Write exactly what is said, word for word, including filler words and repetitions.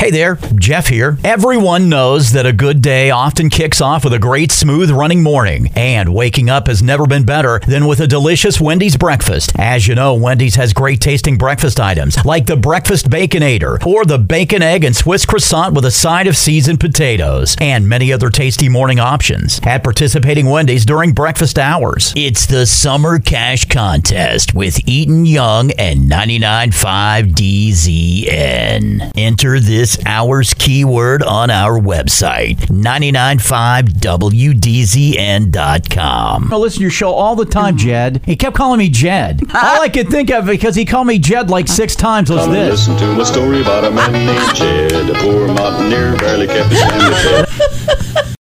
Hey there, Jeff here. Everyone knows that a good day often kicks off with a great smooth running morning, and waking up has never been better than with a delicious Wendy's breakfast. As you know, Wendy's has great tasting breakfast items like the Breakfast Baconator or the Bacon, Egg, and Swiss Croissant with a side of seasoned potatoes, and many other tasty morning options at participating Wendy's during breakfast hours. It's the Summer Cash Contest with Eaton Young and ninety-nine point five D Z N. Enter this hour's keyword on our website, nine nine five W D Z N dot com. I listen to your show all the time, Jed. He kept calling me Jed. All I could think of, because he called me Jed like six times, was Come and this. listen to a story about a man named Jed, a poor mountaineer, barely kept his family fed.